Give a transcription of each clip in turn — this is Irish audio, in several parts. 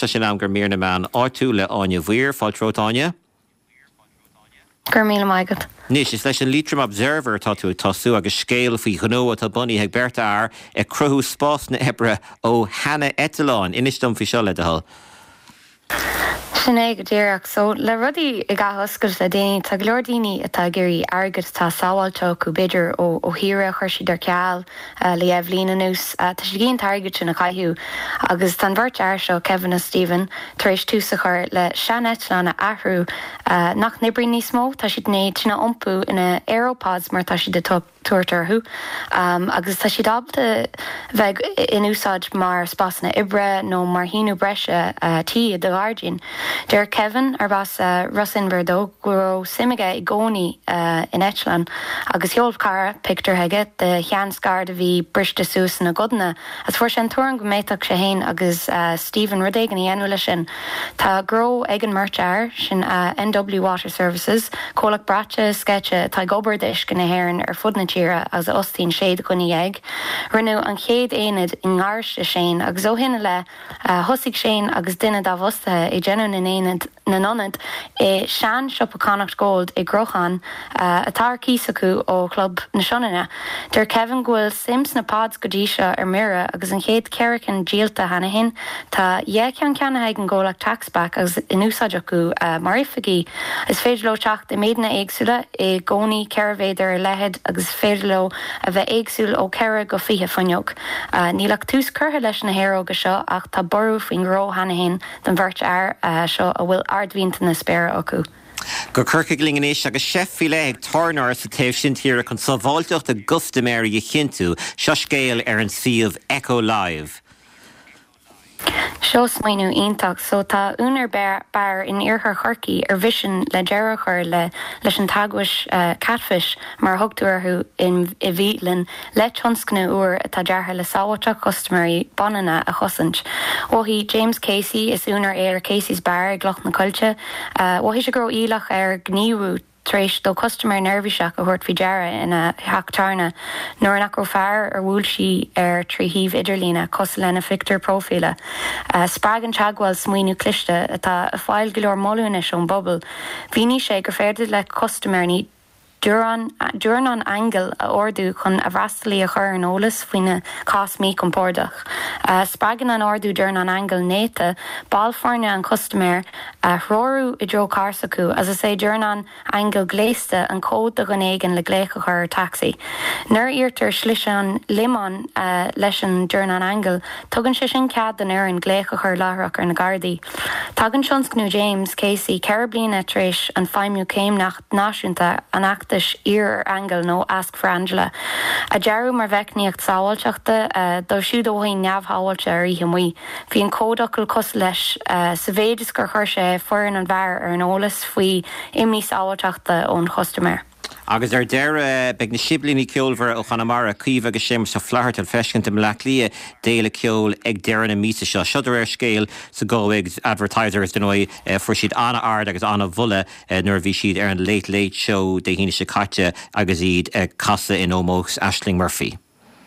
tá sin am gur mína man áú le áine bhuiir fáiltrótáine. Gur míle maigad. Níos is leis an Leitrim Observer tá tú tasú agus scéal faoi gnó atá buní ag berta ar cruthú spás na ebre ó Hannah Etalán inistom fi seo le dehall. Sinné go ddéireach, so le rudí I gahoscail a déine tá glórdíní atá gurí airgad tá sáháilte go beidir ó híre chuirsí dar ceall le Evelina nús tá sé géon target sin na caiithú agus tan bhirt air seo Kevin a Stephen tar éis túsa chuir le Seanetlan a ahrú nach nibrí níos mó tá siad néad sinna ompú ina aeropods mar tá si de tuairtarthú agus tá siad ábalta bheith in úsáid mar spásna ibre nó mar híú breise tí a do Guardian. Deir Kevin ar bas Rusin Verdó go simige I gcónaí in Etlan agus heolh cara picture heige de cheanscar de bhí briste sús na godna as fuair sin tuaran go méach sé héin agus Stephen Rudégan I enú lei sin tá gro ag an mert air sin NW Water Services cólach brate sketche tá gobardish gan na hhéireann ar fud na tíre as ostín séad gonaí ag rinne an chéad éad in gáiriste sé agus ó hinine le thosaigh sé agus duine dá bhostithe I déanú na nonad sean siop a Connacht Gold I grochan atá cís acu ó club na Seanna. Der Kevin Gwill sims na pods go dtí seo ar mira agus an chéad ceircin díalta hana hin tá cean ceanna an ggólaach taxback agus in úsáid acu mar ifigí is féidirló teach de méadna éagsúla I gcónaí ceirvéidir lehead agus féidirló a bheith éagsúil ó ceire go fiche fanneog. Nílach tús curtha leis na héróga seo ach tá ború faoin gró hana hin den bhirt air seo a bhfuil ardmhínta na spéire acu. Gur curca glinganéis agus sefile ag tarnar sa taobh sin tíre chun sábháilteocht a gustaméir I chinú seo scéal ar an siomh Echo Live. Seo smaoinú ionach so tá únar bear in iarthar chorcaí ar bhisin le dearachar leis an taghuis catfish mar thugtúirthú I bhílinn le tionscna uair atá deartha le sábháilte customarí banana a chosint. Óhí James Casey is únar ar Casey's Bar ag Loch na Coilte. Óhí sé gro ílach ar gníomhú tréis do customer nervhíseach a thuirt fi deara ina heachtarna nuair nach ro fearr ar bhúil si ar tríhíomh idirlína cos lena fictor profile. Spragan teagháil smaoinú cliste atá a fáil go leor molúna ón bobbal. Bhíní sé gur féidir le customer ní Dúran an angel a ordú chun a bhreastalí a chur an ólas faoine cás mí compordach. Spragan an ordú dúran an angel néta, ballfáne an customer a thróú I dro carsacu, as is sé dúran an angel gléiste an cód a gannégan le glécha chur taxi. Nuair íirtar slis an limán leis an dúran an angel, tugann sé sin cead an ar an glécha chur láthach ar na Gardaí. Tagann sionscnú James Casey ceir bliana tréis an feimú céim nach náisiúnta an achta ear angle no ask for Angela. A dearú mar bheicníocht sábháilteachta do siúd óhain neamhthbháilte ar ihe muoi. Bhí an códachil cos leis sa bhéidir gur chuir sé foireann an bhar ar an ólas faoi imní sábháilteachta ón customer. Agus ar deire beag na siblíní ceolmhar ó Chanamara cuimh agus sémas sa fleart an feiscint am lia déile ceol ag deire na mísa seo. Siodar ar scéal sa ggóig advertisers den ói fuair siad anna ard agus anna bhulla nuair bhí siad ar an late show de híine se caite agus iad casa in ómós Aisling Murphy.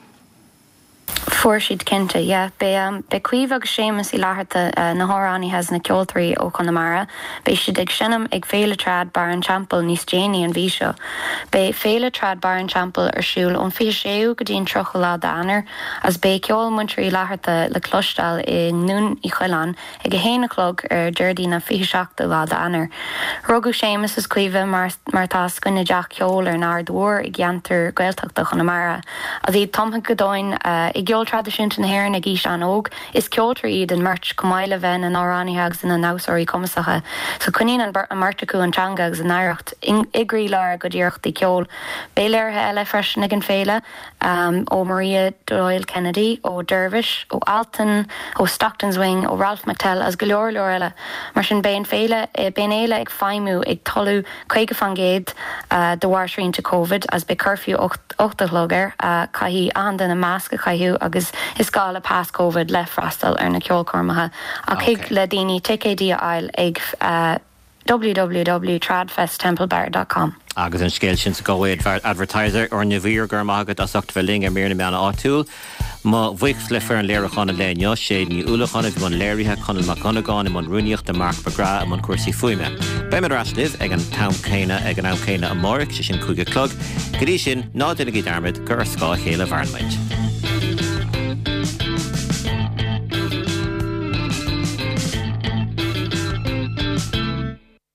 Fuair siad cinnte, be cuimh agus sémas I látharta na hórání has na ceoltarí ó Connemara, be siad ag sinnam ag féle trad bar an champel níos déine an bhí seo. Be féle trad bar an champel ar siúil ón fi séú go dtíon trocha lá d'anar, as be ceol muinterí látharta le clostal I nún I chuileán ag a héna clog ar dúirdí na fi seachta lá d'anar. Rugú sémas is cuimh mar tá scoine deach ceol ar an ardmhór ag gceantar gaeltachta Connemara. A bhí tomtha go dóin I geol tradiisiúnta na hhéireann ag ís an óg, is ceoltar iad an mert cumáile bhein an áráníthe an náusaí cumasacha. So cunín an martaú an teanga agus an aireacht igrí leir go dtíochttaí ceol. Béléirthe eile freisin ag an féile ó Maria Doyle Kennedy, ó Dervish, ó Alton, ó Stockton's Wing, ó Ralph McTell as go leor eile. Mar sin béin éile ag feimú ag tolú chuige fan géad do bhhairtrín te COVID as be curfew 8 logger caihí an na másca caihú agus is gála pás COVID le freastal ar na ceolcormatha. A chuig le daoine TKD ail ag www.tradfesttemplebar.com. Agus an scéil sin sa ggóid advertiser ar na bhír gur mágad as 8 bheling a mé na meanna áitiúil. Má bhuiic le fear an léirechánna léineo sé ní úlachanna bhí man léirithe chunil mac gonagáin i man rúneocht a Mark Bagra a man cuasaí fuime. Be mar rasliv ag an tam céine ag an am céine a Morrick sé sin cúige clog. Grí sin ná duine í darmid gur scá chéile bharnmaid.